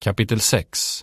Kapitel 6.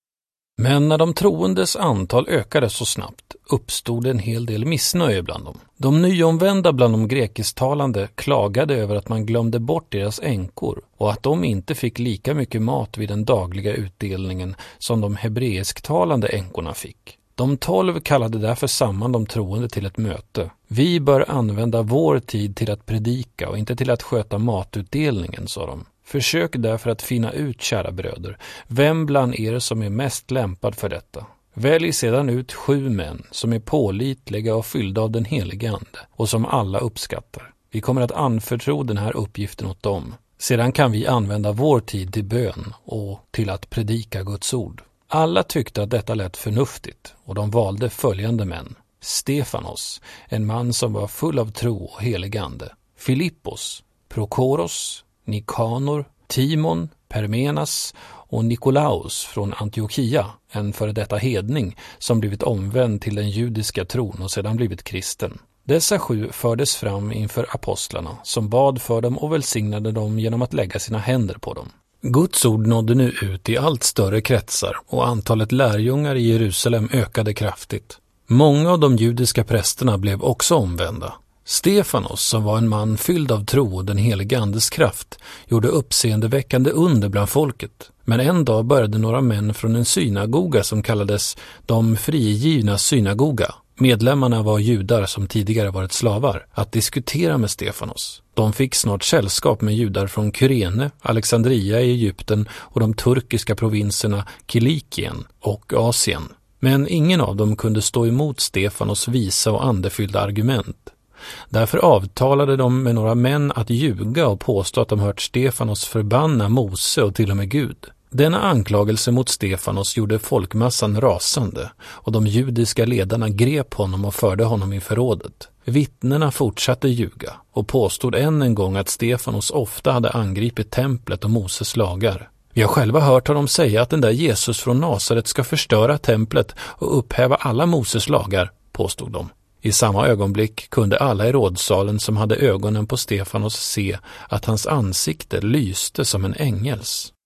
Men när de troendes antal ökade så snabbt uppstod en hel del missnöje bland dem. De nyomvända bland de grekisktalande klagade över att man glömde bort deras änkor och att de inte fick lika mycket mat vid den dagliga utdelningen som de hebreisktalande änkorna fick. De 12 kallade därför samman de troende till ett möte. Vi bör använda vår tid till att predika och inte till att sköta matutdelningen, sa de. Försök därför att finna ut, kära bröder, vem bland er som är mest lämpad för detta. Välj sedan ut 7 män som är pålitliga och fyllda av den helige ande och som alla uppskattar. Vi kommer att anförtro den här uppgiften åt dem. Sedan kan vi använda vår tid till bön och till att predika Guds ord. Alla tyckte att detta lät förnuftigt och de valde följande män. Stefanos, en man som var full av tro och helig ande. Filippos, Prokoros, Nikanor, Timon, Permenas och Nikolaus från Antiochia, en före detta hedning som blivit omvänd till den judiska tron och sedan blivit kristen. Dessa 7 fördes fram inför apostlarna som bad för dem och välsignade dem genom att lägga sina händer på dem. Guds ord nådde nu ut i allt större kretsar och antalet lärjungar i Jerusalem ökade kraftigt. Många av de judiska prästerna blev också omvända. Stefanos, som var en man fylld av tro och den helige andes kraft, gjorde uppseendeväckande under bland folket. Men en dag började några män från en synagoga som kallades de frigivna synagoga. Medlemmarna var judar som tidigare varit slavar, att diskutera med Stefanos. De fick snart sällskap med judar från Kyrene, Alexandria i Egypten och de turkiska provinserna Kilikien och Asien. Men ingen av dem kunde stå emot Stefanos visa och andefyllda argument. Därför avtalade de med några män att ljuga och påstå att de hört Stefanos förbanna Mose och till och med Gud. Denna anklagelse mot Stefanos gjorde folkmassan rasande och de judiska ledarna grep honom och förde honom inför rådet. Vittnena fortsatte ljuga och påstod än en gång att Stefanos ofta hade angripit templet och Moses lagar. Vi har själva hört honom säga att den där Jesus från Nasaret ska förstöra templet och upphäva alla Moses lagar, påstod de. I samma ögonblick kunde alla i rådsalen som hade ögonen på Stefanos se att hans ansikte lyste som en ängels.